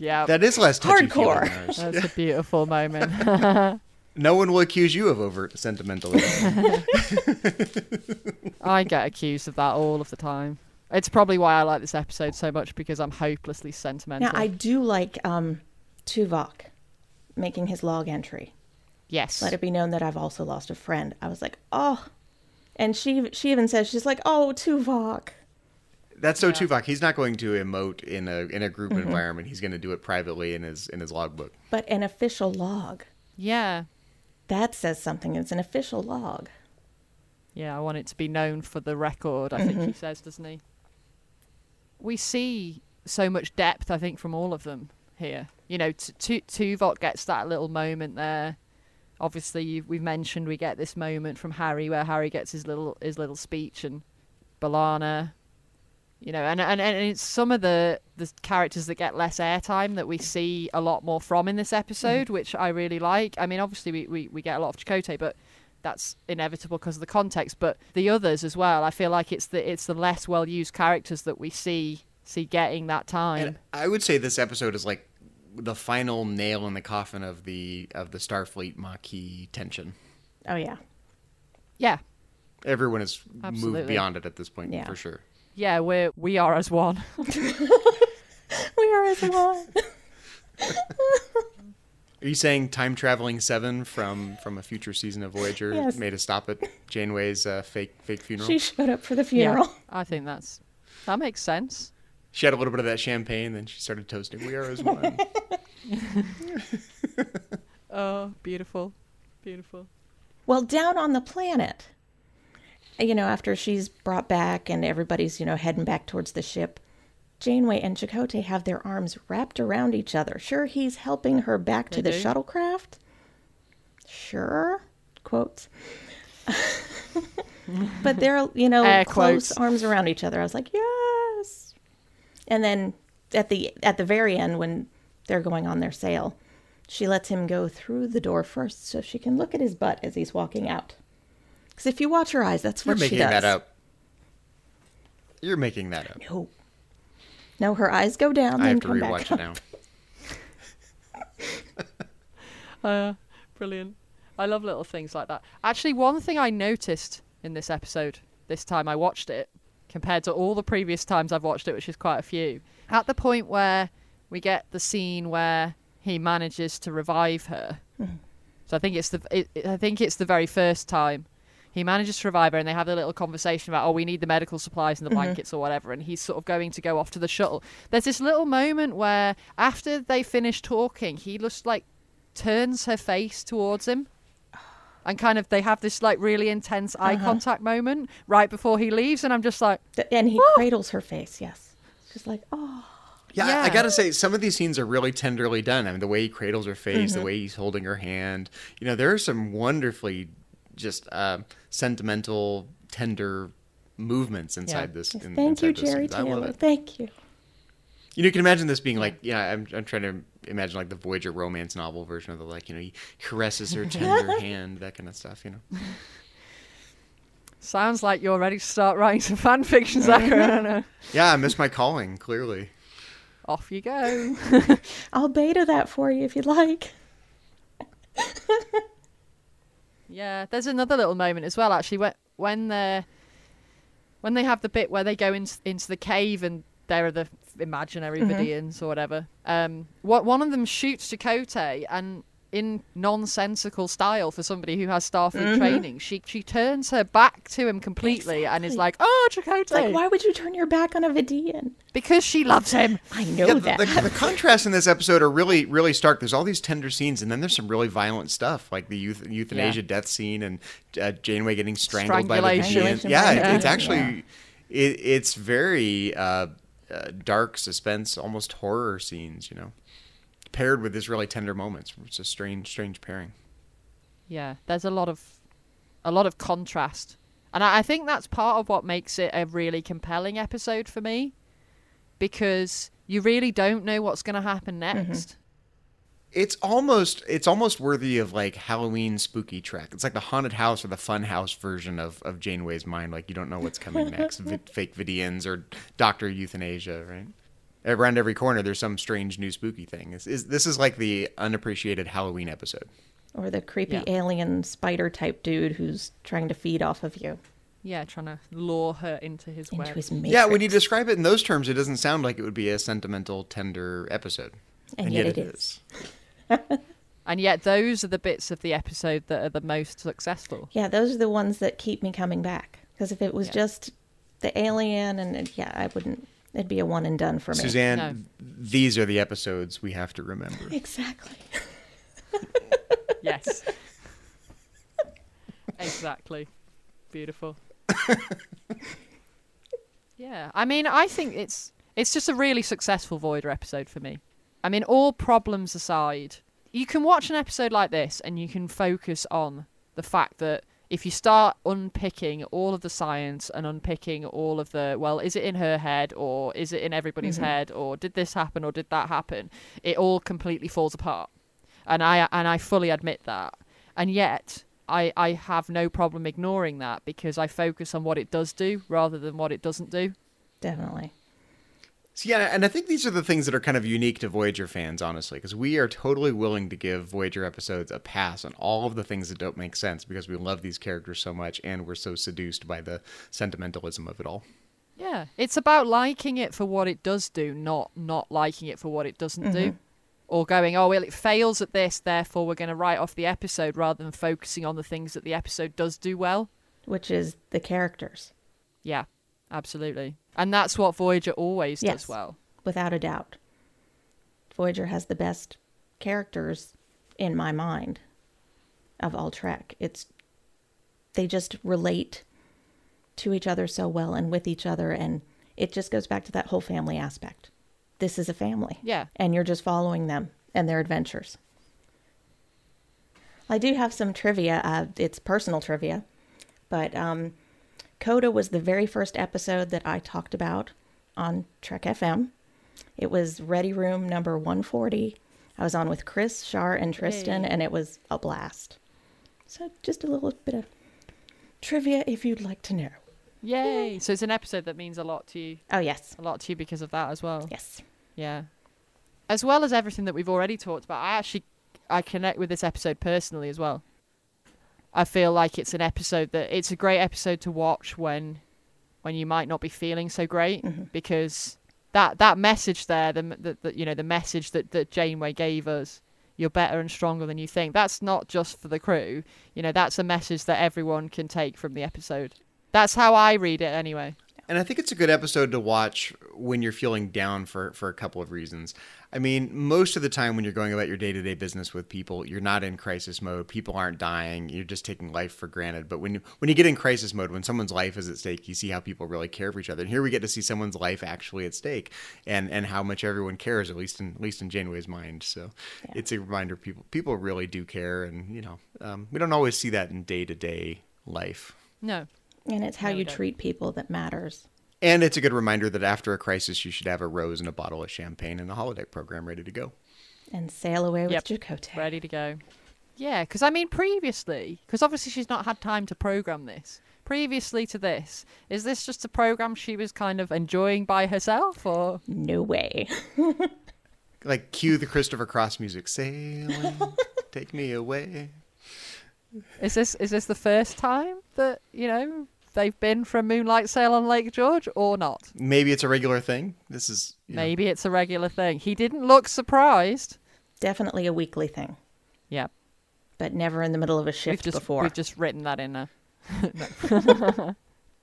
Yeah. That is less touchy-feely Hardcore. than ours. That's a beautiful moment. No one will accuse you of overt sentimentalism. I get accused of that all of the time. It's probably why I like this episode so much, because I'm hopelessly sentimental. Now, I do like um, Tuvok making his log entry. Yes. Let it be known that I've also lost a friend. I was like, oh. And she she even says, she's like, oh, Tuvok. That's so Tuvok. He's not going to emote in a in a group mm-hmm. environment. He's going to do it privately in his in his logbook. But an official log. Yeah. That says something. It's an official log. Yeah, I want it to be known for the record, I mm-hmm. think he says, doesn't he? We see so much depth, I think, from all of them here. You know, t- t- Tuvok gets that little moment there. Obviously, you've, we've mentioned we get this moment from Harry where Harry gets his little his little speech, and B'Elanna, you know, and, and, and it's some of the, the characters that get less airtime that we see a lot more from in this episode, mm. which I really like. I mean, obviously, we, we, we get a lot of Chakotay, but that's inevitable because of the context. But the others as well, I feel like it's the it's the less well-used characters that we see see getting that time. And I would say this episode is like the final nail in the coffin of the of the Starfleet Maquis tension. Oh yeah, yeah. Everyone has Absolutely. moved beyond it at this point, yeah. for sure. Yeah, we're we are as one. We are as one. Are you saying time traveling Seven from, from a future season of Voyager yes. made a stop at Janeway's uh, fake fake funeral? She showed up for the funeral. Yeah, I think that's that makes sense. She had a little bit of that champagne, then she started toasting. We are as one. Oh, beautiful, beautiful. Well, down on the planet, you know, after she's brought back and everybody's, you know, heading back towards the ship, Janeway and Chakotay have their arms wrapped around each other. Sure, he's helping her back They to the do. shuttlecraft. Sure, quotes. But they're, you know, Air close quotes. arms around each other. I was like, yes. And then at the at the very end, when they're going on their sail, she lets him go through the door first so she can look at his butt as he's walking out. Because if you watch her eyes, that's You're what she making does. that up. You're making that up. No. No, her eyes go down, I then have to come rewatch back it up. now. Uh, brilliant. I love little things like that. Actually, one thing I noticed in this episode, this time I watched it, compared to all the previous times I've watched it, which is quite a few, at the point where we get the scene where he manages to revive her. Mm-hmm. So I think it's the it, I think it's the very first time he manages to revive her, and they have a little conversation about, oh, we need the medical supplies and the Mm-hmm. blankets or whatever, and he's sort of going to go off to the shuttle. There's this little moment where after they finish talking, he just like turns her face towards him, and kind of they have this like really intense eye Uh-huh. contact moment right before he leaves, and I'm just like, Th- And he Oh. cradles her face, yes. Just like, oh. Yeah, Yeah. I, I gotta say, some of these scenes are really tenderly done. I mean, the way he cradles her face, Mm-hmm. the way he's holding her hand. You know, there are some wonderfully just uh, sentimental, tender movements inside Yeah. this. Yes, In, thank you, inside those Jerry scenes. I love Taylor. it. Thank you. You know, you can imagine this being like, yeah, I'm, I'm trying to imagine like the Voyager romance novel version of the, like, you know, he caresses her tender hand, that kind of stuff, you know. sounds like you're ready to start writing some fan fiction, Zachary. I don't know. Yeah, I miss my calling, clearly. Off you go. I'll beta that for you if you'd like. Yeah, there's another little moment as well, actually, when when they when they have the bit where they go into into the cave and there are the imaginary Mm-hmm. Vidians or whatever. Um, what one of them shoots Chakotay, and in nonsensical style for somebody who has Starfleet Mm-hmm. training, she she turns her back to him completely and is like, "Oh, Chakotay!" It's like, why would you turn your back on a Vidian? Because she loves him. I know Yeah, the, that. the, the contrasts in this episode are really, really stark. There's all these tender scenes, and then there's some really violent stuff, like the euth- euthanasia Yeah. death scene and uh, Janeway getting strangled by the Strangulation. Vidian. Strangulation Yeah, by it, the it's Vidian, actually, yeah. it, it's very uh, uh, dark suspense, almost horror scenes, you know, paired with these really tender moments. It's a strange, strange pairing. Yeah, there's a lot of a lot of contrast, and I, I think that's part of what makes it a really compelling episode for me, because you really don't know what's going to happen next. It's almost it's almost worthy of like Halloween spooky trek. It's like the haunted house or the fun house version of, of Janeway's mind. Like you don't know what's coming next. Vi- fake Vidians or Doctor Euthanasia, right? Around every corner, there's some strange new spooky thing. Is, is this is like the unappreciated Halloween episode, Or the creepy Yeah. alien spider type dude who's trying to feed off of you Yeah, trying to lure her into his into web. his matrix. yeah. When you describe it in those terms, it doesn't sound like it would be a sentimental, tender episode, And yet it is. And yet those are the bits of the episode that are the most successful. Yeah, those are the ones that keep me coming back. Because if it was Yeah. just the alien, and and yeah, I wouldn't. It'd be a one and done for me. Suzanne, No. these are the episodes we have to remember. Exactly. Yes. Exactly. Beautiful. Yeah. I mean, I think it's it's just a really successful Voyager episode for me. I mean, all problems aside, you can watch an episode like this and you can focus on the fact that if you start unpicking all of the science and unpicking all of the, well, is it in her head or is it in everybody's Mm-hmm. head or did this happen or did that happen, it all completely falls apart. And I and I fully admit that. And yet, I, I have no problem ignoring that because I focus on what it does do rather than what it doesn't do. Definitely. So, yeah, and I think these are the things that are kind of unique to Voyager fans, honestly, because we are totally willing to give Voyager episodes a pass on all of the things that don't make sense because we love these characters so much and we're so seduced by the sentimentalism of it all. Yeah, it's about liking it for what it does do, not not liking it for what it doesn't do. Or going, oh, well, it fails at this, therefore we're going to write off the episode rather than focusing on the things that the episode does do well. Which is the characters, Yeah, absolutely. And that's what Voyager always Yes. does well. without a doubt. Voyager has the best characters in my mind of all Trek. It's they just relate to each other so well and with each other, and it just goes back to that whole family aspect. This is a family. Yeah. And you're just following them and their adventures. I do have some trivia. Uh, it's personal trivia. But um, Coda was the very first episode that I talked about on Trek F M. It was Ready Room number one forty. I was on with Chris, Shar, and Tristan, Hey. and it was a blast. So just a little bit of trivia if you'd like to know. Yay! So it's an episode that means a lot to you, Oh, yes. a lot to you because of that as well. Yes. Yeah. As well as everything that we've already talked about, I actually I connect with this episode personally as well. I feel like it's an episode that it's a great episode to watch when when you might not be feeling so great because that that message there, the, the, the you know the message that that Janeway gave us, you're better and stronger than you think. That's not just for the crew. You know, that's a message that everyone can take from the episode. That's how I read it anyway. And I think it's a good episode to watch when you're feeling down for, for a couple of reasons. I mean, most of the time when you're going about your day-to-day business with people, you're not in crisis mode. People aren't dying. You're just taking life for granted. But when you, when you get in crisis mode, when someone's life is at stake, you see how people really care for each other. And here we get to see someone's life actually at stake and, and how much everyone cares, at least in at least in Janeway's mind. So Yeah. it's a reminder people people really do care. And, you know, um, we don't always see that in day-to-day life. No. And it's how No, we you don't. treat people that matters. And it's a good reminder that after a crisis, you should have a rose and a bottle of champagne and a holodeck program ready to go. And sail away with Yep. Chakotay. Ready to go. Yeah, because I mean, previously, because obviously she's not had time to program this. Previously to this, is this just a program she was kind of enjoying by herself, or No way. Like, cue the Christopher Cross music. Sailing, take me away. is this is this the first time that you know they've been for a moonlight sail on Lake George, or not? Maybe it's a regular thing. This is... you know, Maybe it's a regular thing. He didn't look surprised. Definitely a weekly thing, Yeah, but never in the middle of a we've shift just before. we've just written that in there. No.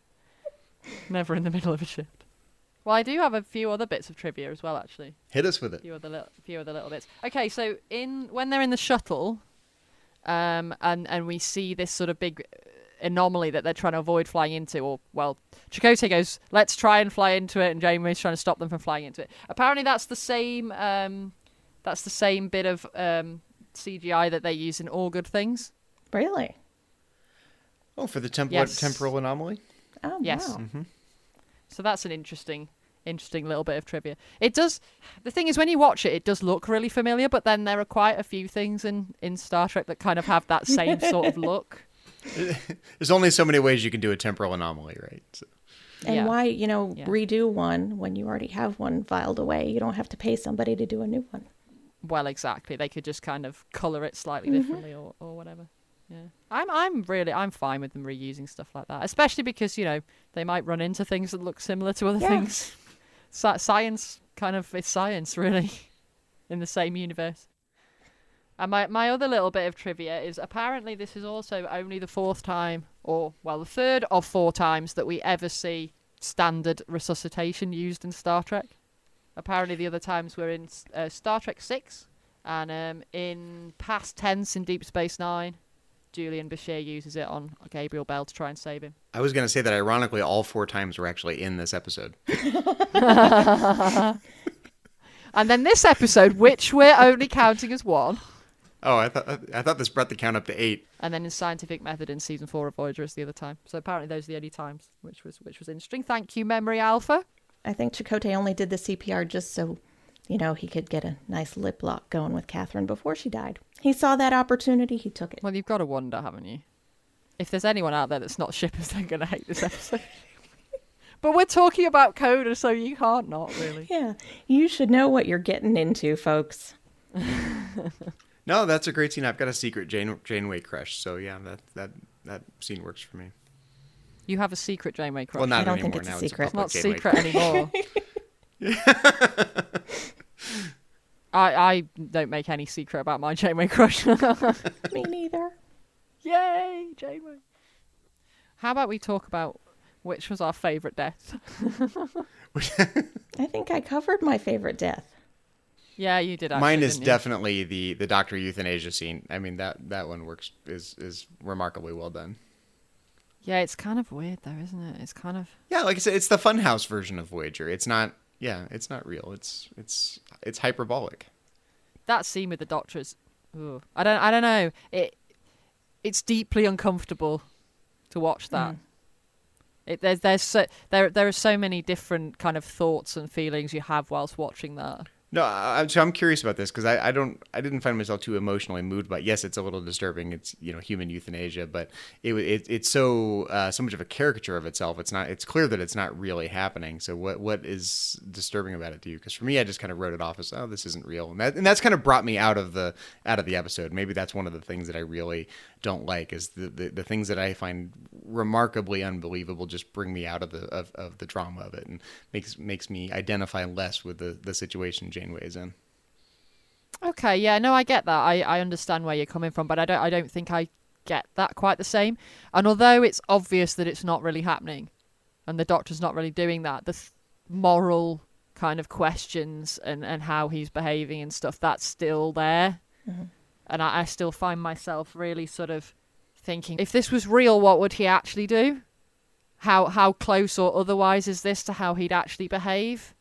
Never in the middle of a shift. Well, I do have a few other bits of trivia as well, actually. hit us with A it. few other little, few other little bits. Okay, so in when they're in the shuttle, um, and and we see this sort of big anomaly that they're trying to avoid flying into, or well, Chakotay goes, "Let's try and fly into it," and Janeway's trying to stop them from flying into it. Apparently, that's the same. Um, that's the same bit of um, C G I that they use in All Good Things. Really? Oh, for the temp- Yes. temporal anomaly? Oh, Yes. wow. So that's an interesting, interesting little bit of trivia. It does. The thing is, when you watch it, it does look really familiar, but then there are quite a few things in in Star Trek that kind of have that same sort of look. There's only so many ways you can do a temporal anomaly, right? So, And Yeah. why, you know, Yeah. redo one when you already have one filed away? You don't have to pay somebody to do a new one. Well, exactly. They could just kind of color it slightly Mm-hmm. differently or, or whatever. Yeah. I'm I'm really I'm fine with them reusing stuff like that, especially because, you know, they might run into things that look similar to other Yeah. things. Sci- science kind of it's science really in the same universe. And my, my other little bit of trivia is apparently this is also only the fourth time, or, well, the third of four times that we ever see standard resuscitation used in Star Trek. Apparently the other times were in uh, Star Trek six, and um, in past tense in Deep Space Nine, Julian Bashir uses it on Gabriel Bell to try and save him. I was going to say that ironically, all four times were actually in this episode. And then this episode, which we're only counting as one, Oh, I thought I thought this brought the count up to eight. and then in Scientific Method in season four of Voyager is the other time. So apparently those are the only times, which was which was interesting. Thank you, Memory Alpha. I think Chakotay only did the C P R just so, you know, he could get a nice lip lock going with Catherine before she died. He saw that opportunity, he took it. Well, you've got to wonder, haven't you? If there's anyone out there that's not shippers, they're going to hate this episode. But we're talking about Coda, so you can't not, really. Yeah, you should know what you're getting into, folks. No, that's a great scene. I've got a secret Jane Janeway crush, so yeah, that that that scene works for me. You have a secret Janeway crush. Well, not I don't anymore. think it's a now secret. It's, a Not public secret anymore. I I don't make any secret about my Janeway crush. Me neither. Yay, Janeway. How about we talk about which was our favourite death? I think I covered my favorite death. Yeah, you did actually, Mine is didn't you? definitely the the Doctor Euthanasia scene. I mean that that one works is is remarkably well done. Yeah, it's kind of weird though, isn't it? It's kind of... Yeah, like I said, it's the Funhouse version of Voyager. It's not. Yeah, it's not real. It's it's it's hyperbolic. That scene with the Doctor is... Ooh, I don't I don't know. It It's deeply uncomfortable to watch that. Mm. It, there's there's so, there there are so many different kind of thoughts and feelings you have whilst watching that. No, I, so I'm curious about this because I, I don't I didn't find myself too emotionally moved by it. Yes, it's a little disturbing. It's you know human euthanasia, but it, it it's so uh, so much of a caricature of itself. It's not. It's clear that it's not really happening. So what what is disturbing about it to you? Because for me, I just kind of wrote it off as oh this isn't real, and that and that's kind of brought me out of the out of the episode. Maybe that's one of the things that I really don't like is the the, the things that I find remarkably unbelievable just bring me out of the of, of the drama of it and makes makes me identify less with the the situation Janeway is in. Okay, yeah, no, I get that. I, I understand where you're coming from, but I don't I don't think I get that quite the same. And although it's obvious that it's not really happening, and the Doctor's not really doing that, the th- moral kind of questions and, and how he's behaving and stuff, that's still there. Mm-hmm. And I, I still find myself really sort of thinking, if this was real, what would he actually do? How how close or otherwise is this to how he'd actually behave?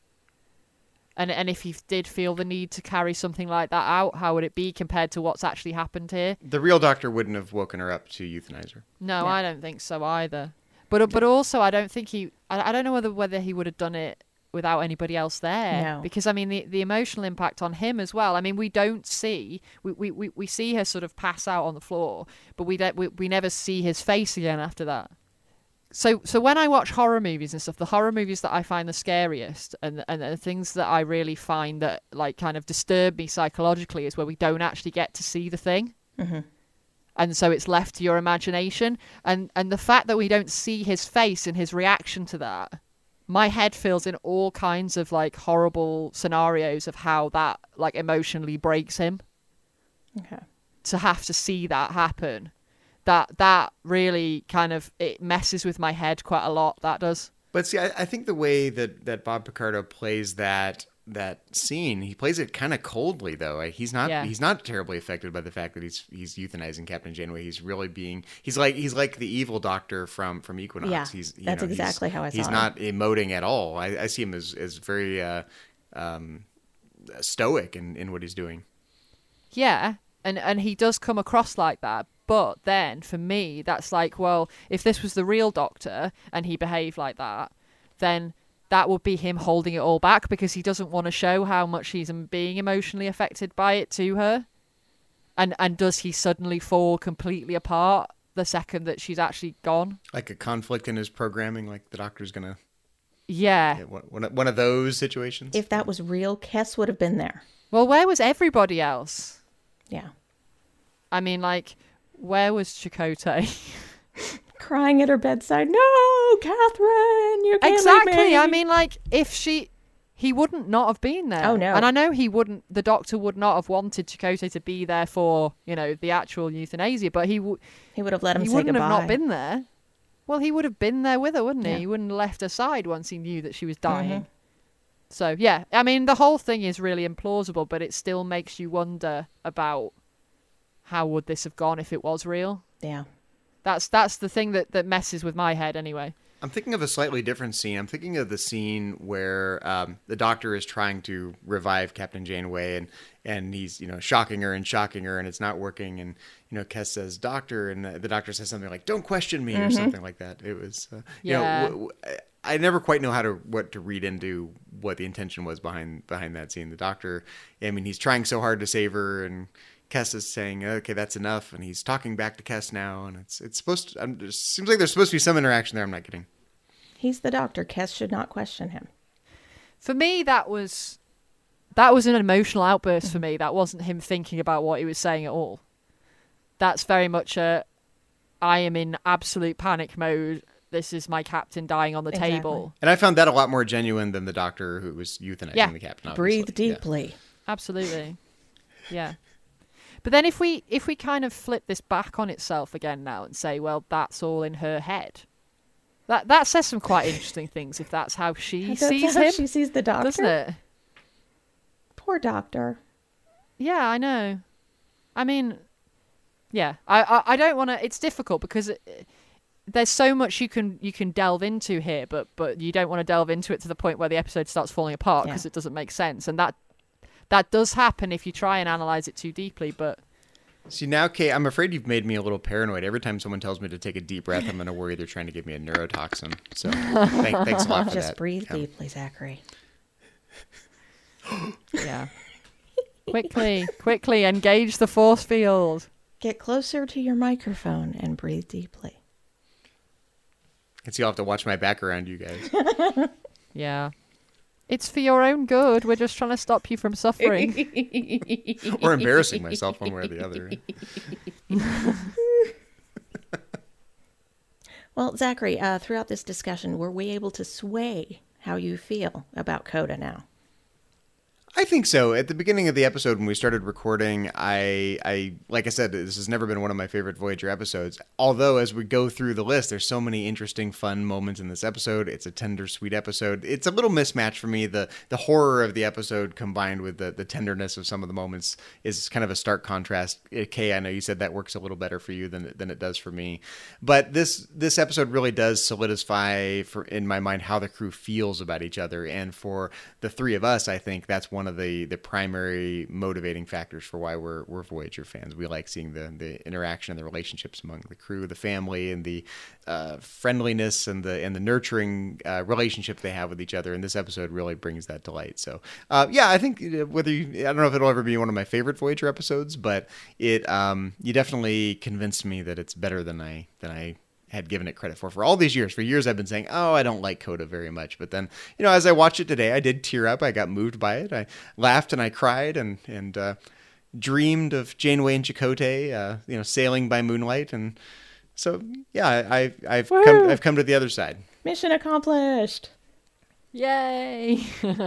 And and if he did feel the need to carry something like that out, how would it be compared to what's actually happened here? The real Doctor wouldn't have woken her up to euthanize her. No, No. I don't think so either. But but also, I don't think he. I, I don't know whether whether he would have done it without anybody else there. No. Because I mean, the the emotional impact on him as well. I mean, we don't see we we, we, we see her sort of pass out on the floor, but we don't we, we never see his face again after that. So so when I watch horror movies and stuff, the horror movies that I find the scariest and and the things that I really find that like kind of disturb me psychologically is where we don't actually get to see the thing. Mm-hmm. And so it's left to your imagination. And and the fact that we don't see his face and his reaction to that, my head fills in all kinds of like horrible scenarios of how that like emotionally breaks him. Okay. To have to see that happen. That that really kind of it messes with my head quite a lot. That does. But see, I, I think the way that, that Bob Picardo plays that that scene, he plays it kind of coldly, though. He's not Yeah. he's not terribly affected by the fact that he's he's euthanizing Captain Janeway. He's really being he's like he's like the evil Doctor from from Equinox. Yeah, he's, you that's know, he's- exactly how I saw He's him. not emoting at all. I, I see him as as very uh, um, stoic in, in what he's doing. Yeah, and and he does come across like that. But then for me, that's like, well, if this was the real Doctor and he behaved like that, then that would be him holding it all back because he doesn't want to show how much he's um, being emotionally affected by it to her. And and does he suddenly fall completely apart the second that she's actually gone? Like a conflict in his programming, like the Doctor's gonna Yeah. Yeah, one, one of- one of those situations. If that was real, Kes would have been there. Well, where was everybody else? Yeah. I mean, like, where was Chakotay? Crying at her bedside. No, Catherine, you can't Exactly. leave me. I mean, like, if she... He wouldn't not have been there. Oh, no. And I know he wouldn't... The doctor would not have wanted Chakotay to be there for, you know, the actual euthanasia, but he, w- He would have let him he say wouldn't goodbye. have not been there. Well, he would have been there with her, wouldn't he? Yeah. He wouldn't have left her side once he knew that she was dying. Mm-hmm. So, yeah. I mean, the whole thing is really implausible, but it still makes you wonder about how would this have gone if it was real. Yeah. That's that's the thing that, that messes with my head anyway. I'm thinking of a slightly different scene. I'm thinking of the scene where um, the doctor is trying to revive Captain Janeway, and and he's, you know, shocking her and shocking her, and it's not working. And, you know, Kes says, "Doctor," and the doctor says something like, "Don't question me," or something like that. It was, uh, you Yeah. know, w- w- I never quite know how to what to read into what the intention was behind behind that scene. The doctor, I mean, he's trying so hard to save her, and Kes is saying, "Okay, that's enough," and he's talking back to Kes now, and it's it's supposed to. I'm, it seems like there's supposed to be some interaction there. I'm not getting. He's the doctor. Kes should not question him. For me, that was that was an emotional outburst for me. That wasn't him thinking about what he was saying at all. That's very much a, I am in absolute panic mode. This is my captain dying on the Exactly. table. And I found that a lot more genuine than the doctor who was euthanizing Yeah. the captain. Breathe obviously. Yeah. deeply. Absolutely. Yeah. But then if we if we kind of flip this back on itself again now and say, well, that's all in her head. That that says some quite interesting things if that's how she That's sees how him. she sees the doctor. Doesn't it? Poor doctor. Yeah, I know. I mean, yeah, I I, I don't want to. It's difficult because it, there's so much you can you can delve into here, but but you don't want to delve into it to the point where the episode starts falling apart because Yeah. it doesn't make sense, and that that does happen if you try and analyze it too deeply. But See, now, Kate, I'm afraid you've made me a little paranoid. Every time someone tells me to take a deep breath, I'm going to worry they're trying to give me a neurotoxin. So thank, thanks a lot for Just that. breathe Yeah. deeply, Zachary. yeah, quickly, quickly engage the force field. Get closer to your microphone and breathe deeply. And so you'll have to watch my back around you guys. Yeah. It's for your own good. We're just trying to stop you from suffering. Or embarrassing myself one way or the other. Well, Zachary, uh, throughout this discussion, were we able to sway how you feel about Coda now? I think so. At the beginning of the episode when we started recording, I, I, like I said, this has never been one of my favorite Voyager episodes. Although, as we go through the list, there's so many interesting, fun moments in this episode. It's a tender, sweet episode. It's a little mismatched for me. The the horror of the episode combined with the, the tenderness of some of the moments is kind of a stark contrast. Uh, Kay, I know you said that works a little better for you than than it does for me. But this this episode really does solidify for in my mind how the crew feels about each other, and for the three of us, I think that's one of the, the primary motivating factors for why we're we're Voyager fans. We like seeing the the interaction and the relationships among the crew, the family, and the uh, friendliness and the and the nurturing uh, relationship they have with each other. And this episode really brings that to light. So uh, yeah, I think whether you, I don't know if it'll ever be one of my favorite Voyager episodes, but it um, you definitely convinced me that it's better than I than I. had given it credit for for all these years. For years I've been saying, oh, I don't like Coda very much. But then, you know, as I watched it today, I did tear up. I got moved by it. I laughed and I cried and, and uh, dreamed of Janeway and Chakotay, uh, you know, sailing by moonlight. And so, yeah, I, I've Woo! come, I've come to the other side. Mission accomplished. Yay!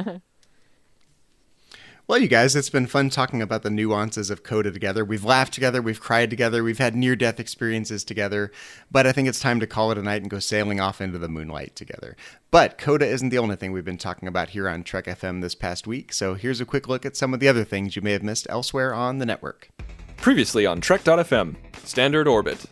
Well, you guys, it's been fun talking about the nuances of Coda together. We've laughed together, we've cried together, we've had near-death experiences together, but I think it's time to call it a night and go sailing off into the moonlight together. But Coda isn't the only thing we've been talking about here on Trek F M this past week, so here's a quick look at some of the other things you may have missed elsewhere on the network. Previously on Trek dot F M, Standard Orbit.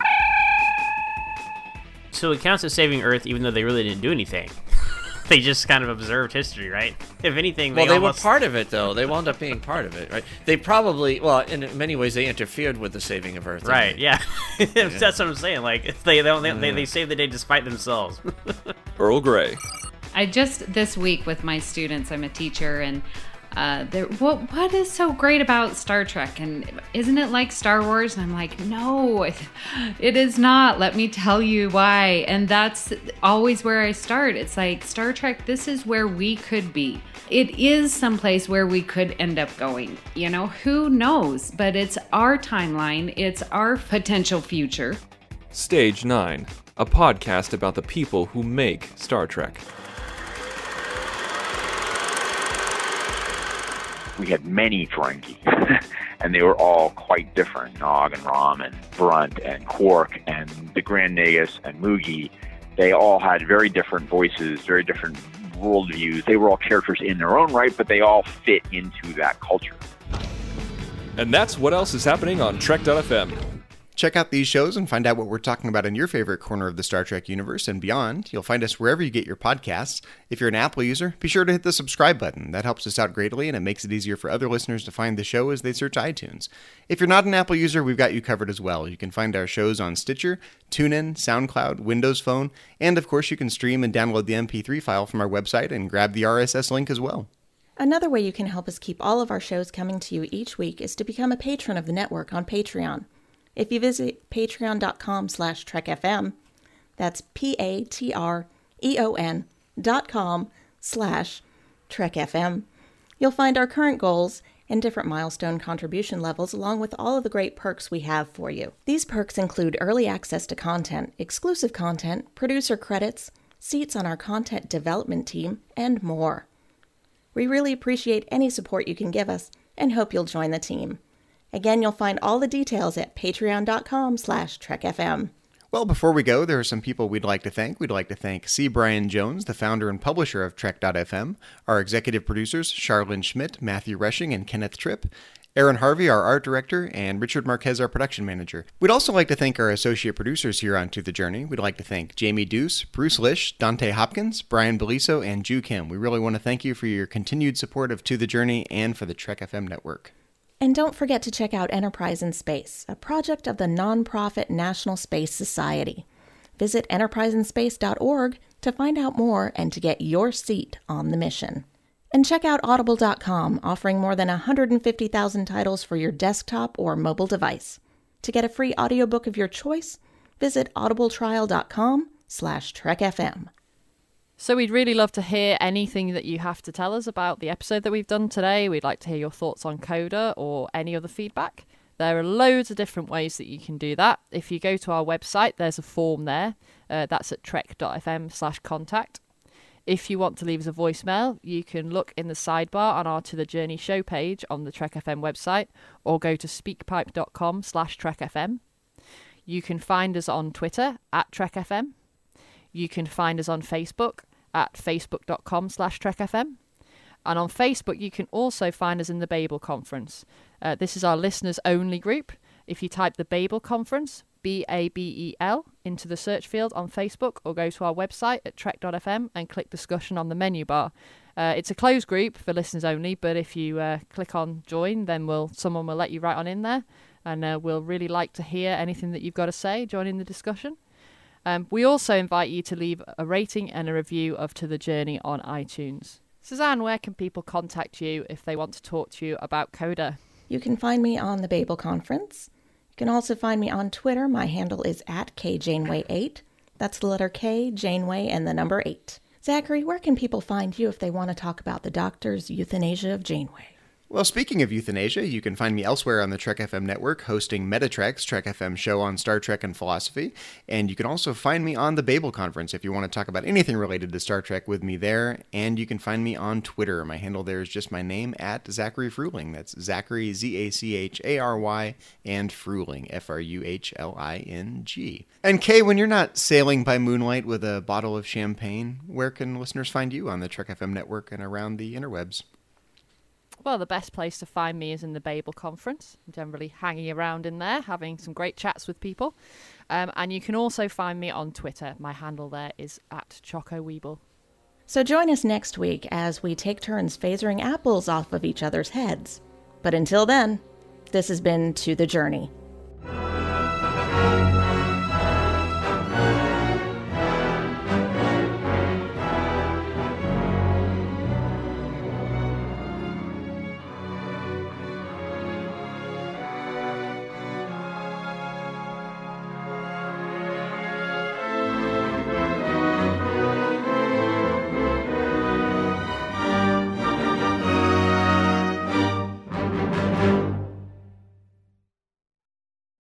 So it counts as saving Earth even though they really didn't do anything. They just kind of observed history, right? If anything, they well, they almost... were part of it, though. They wound up being part of it, right? They probably, well, in many ways, they interfered with the saving of Earth. Right, yeah. That's what I'm saying. Like, they they, they, they, they saved the day despite themselves. Earl Grey. I just, this week with my students, I'm a teacher, and Uh, there, what what is so great about Star Trek? And isn't it like Star Wars? And I'm like, no, it, it is not. Let me tell you why. And that's always where I start. It's like, Star Trek, this is where we could be. It is someplace where we could end up going. You know, who knows? But it's our timeline. It's our potential future. Stage nine, a podcast about the people who make Star Trek. We had many Ferengi, and they were all quite different. Nog and Rom and Brunt and Quark and the Grand Nagus and Moogie, they all had very different voices, very different worldviews. They were all characters in their own right, but they all fit into that culture. And that's what else is happening on Trek dot f m. Check out these shows and find out what we're talking about in your favorite corner of the Star Trek universe and beyond. You'll find us wherever you get your podcasts. If you're an Apple user, be sure to hit the subscribe button. That helps us out greatly, and it makes it easier for other listeners to find the show as they search iTunes. If you're not an Apple user, we've got you covered as well. You can find our shows on Stitcher, TuneIn, SoundCloud, Windows Phone, and of course you can stream and download the M P three file from our website and grab the R S S link as well. Another way you can help us keep all of our shows coming to you each week is to become a patron of the network on Patreon. If you visit patreon.com slash trekfm, that's P-A-T-R-E-O-N dot com slash trekfm, you'll find our current goals and different milestone contribution levels along with all of the great perks we have for you. These perks include early access to content, exclusive content, producer credits, seats on our content development team, and more. We really appreciate any support you can give us and hope you'll join the team. Again, you'll find all the details at patreon.com slash trekfm. Well, before we go, there are some people we'd like to thank. We'd like to thank C. Brian Jones, the founder and publisher of Trek dot f m, our executive producers, Charlene Schmidt, Matthew Rushing, and Kenneth Tripp, Aaron Harvey, our art director, and Richard Marquez, our production manager. We'd also like to thank our associate producers here on To The Journey. We'd like to thank Jamie Deuce, Bruce Lish, Dante Hopkins, Brian Beliso, and Ju Kim. We really want to thank you for your continued support of To The Journey and for the Trek F M network. And don't forget to check out Enterprise in Space, a project of the nonprofit National Space Society. Visit enterprise in space dot org to find out more and to get your seat on the mission. And check out audible dot com, offering more than one hundred fifty thousand titles for your desktop or mobile device. To get a free audiobook of your choice, visit audibletrial.com slash trekfm. So we'd really love to hear anything that you have to tell us about the episode that we've done today. We'd like to hear your thoughts on Coda or any other feedback. There are loads of different ways that you can do that. If you go to our website, there's a form there. Uh, that's at trek.fm slash contact. If you want to leave us a voicemail, you can look in the sidebar on our To The Journey show page on the Trek F M website or go to speakpipe.com slash trekfm. You can find us on Twitter at trekfm. You can find us on Facebook at facebook.com slash trekfm. And on Facebook, you can also find us in the Babel Conference. Uh, this is our listeners-only group. If you type the Babel Conference, B A B E L, into the search field on Facebook or go to our website at trek dot f m and click discussion on the menu bar. Uh, it's a closed group for listeners only, but if you uh, click on join, then we'll someone will let you right on in there. And uh, we'll really like to hear anything that you've got to say, join in the discussion. Um, we also invite you to leave a rating and a review of To The Journey on iTunes. Suzanne, where can people contact you if they want to talk to you about Coda? You can find me on the Babel Conference. You can also find me on Twitter. My handle is at K Janeway eight. That's the letter K, Janeway, and the number eight. Zachary, where can people find you if they want to talk about the Doctor's euthanasia of Janeway? Well, speaking of euthanasia, you can find me elsewhere on the Trek F M network hosting Metatrek's Trek F M show on Star Trek and philosophy. And you can also find me on the Babel Conference if you want to talk about anything related to Star Trek with me there. And you can find me on Twitter. My handle there is just my name, at Zachary Fruhling. That's Zachary, Z A C H A R Y, and Fruhling, F R U H L I N G. And Kay, when you're not sailing by moonlight with a bottle of champagne, where can listeners find you on the Trek F M network and around the interwebs? Well, the best place to find me is in the Babel Conference. I'm generally hanging around in there, having some great chats with people. Um, and you can also find me on Twitter. My handle there is at Choco Weeble. So join us next week as we take turns phasering apples off of each other's heads. But until then, this has been To The Journey.